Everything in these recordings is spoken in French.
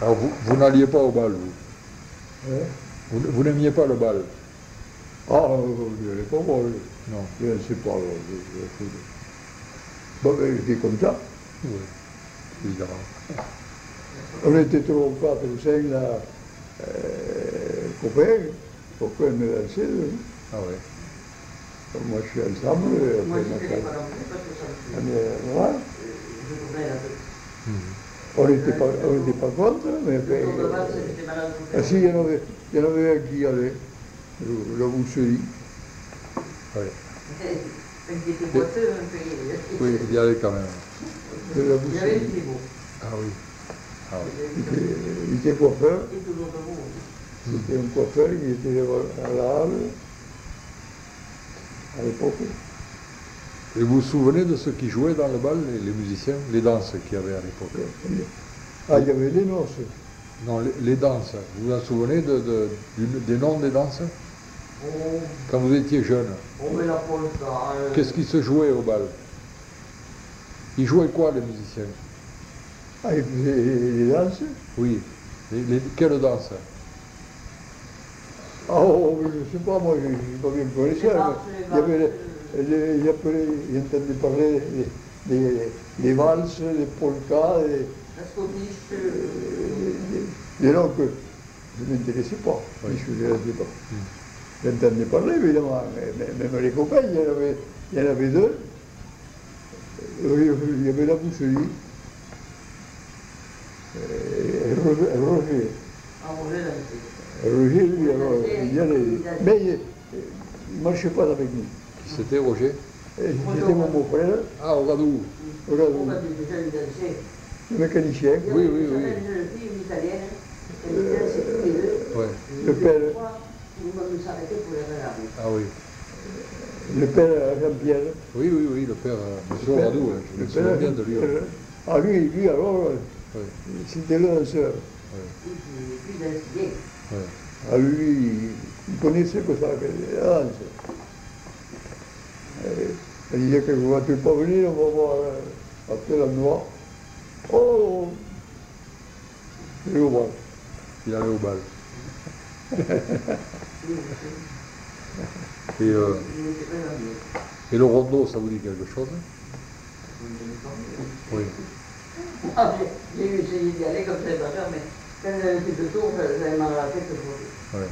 Alors vous n'alliez pas au bal, vous? Hein? Vous n'aimiez pas le bal? Ah, je n'allais pas voir. Non. Je ne sais pas. Bon, ben, j'étais comme ça. Oui, évidemment. On était trop 4 ou 5 là, copains me lançaient. Ah oui. Moi, je suis ensemble. Moi, Après, je ma ne femme. pas non plus parce que ça me On fait. est là. Je tournais la tête. On n'était pas contre, mais après, Le tour de balle, j'étais malade. ah, si, il y en avait un qui allait, le Bousserie. Oui. Il était boiteux, un peu. Oui, il y allait quand même. De la Il y avait Bousserie. le niveau. Ah oui. Ah oui. Il était coiffeur. Il est toujours debout. C'était un coiffeur qui était à la Halle, à l'époque. Et vous vous souvenez de ceux qui jouaient dans le bal, les musiciens, les danses qu'il y avait à l'époque? Ah, il y avait des noces. Non, les danses. Vous vous en souvenez des noms des danses? Oh, Quand vous étiez jeune, on met la polka. qu'est-ce qui se jouait au bal? Ils jouaient quoi, les musiciens? Ah, ils faisaient les danses. Oui. Quelle danse? Ah, oh, je ne sais pas, moi, je n'ai pas bien connu ça. Il y avait, il entendait parler des valses, des polkas, La scottish. des noms que je ne m'intéressais pas. Oui. Je ne les pas. J'entendais parler, évidemment, mais même les copains, il y en avait deux. Il y avait la Bousserie et Roger. Ah, on est là. Roger, lui, alors, il y allait. Mais il ne marchait pas avec nous. Qui c'était, Roger? C'était mon beau-frère, Ah, Oradou. regarde, On va déjà lui danser. le mécanicien, Oui, oui, Il y oui. avait une jeune fille, une italienne. Elle dansait tous les deux. Ouais. le père, Nous nous s'arrêter pour les regarder. Ah oui. le père Jean-Pierre. Oui, oui, oui, le père, monsieur Oradou, je Le me souviens bien de lui. père, ah, lui alors, Oui, c'était le danseur. Puis d'insister. oui. Ah, lui, il connaissait que ça, la danse. Il disait que je ne vais pas venir, on va voir à tel endroit. Oh, je vais voir. Il allait au bal. Oui, Et, il était très gentil. et le rondeau, ça vous dit quelque chose? Oui. Ah, j'ai essayé d'y aller comme ça, pas faire, mais quand j'avais fait le tour, j'avais mal à la tête. Ouais.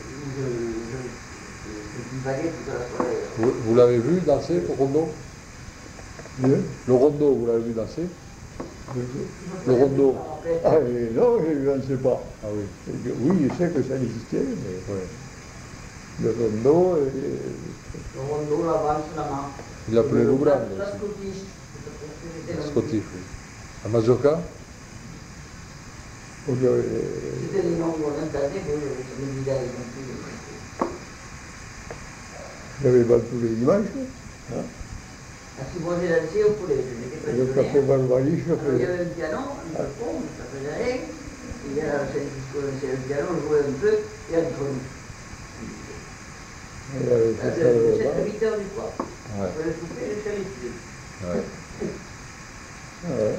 Je divaguais toute la soirée. Vous l'avez vu danser, le rondeau? Bien. Le rondeau, vous l'avez vu danser? Le rondeau. Ah, non, je ne sais pas. Ah oui. Oui, je sais que ça existait, mais Oui. le rondeau, Le rondeau, la valse, la main. Il l'appelait le grand La aussi. scottish. Le Scottish, oui. La mazurka? C'était les noms qu'on entendait, mais je me disais non plus. j'avais pas tous les dimanches. Hein. Ah, si moi j'ai dansé au poulet, je n'étais pas Le café désolé. Barbarie, je Alors, il y faisais. avait un piano, un balcon, ça faisait rien. Il y a le piano, on jouait un peu, et on tournait. Il y avait fait ça C'est là-bas. 8 heures du soir. Ouais. Après le souper, je suis allé ici. Ouais. Ouais.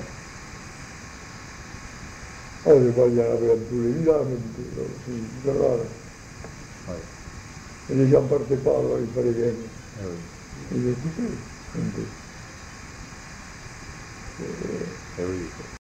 Oh, je vois, il y en avait dans tous les villages, c'est rare. Ouais. Et les gens ne partaient pas, alors il fallait bien. Ah oui. Ils écoutaient un peu. Eh oui.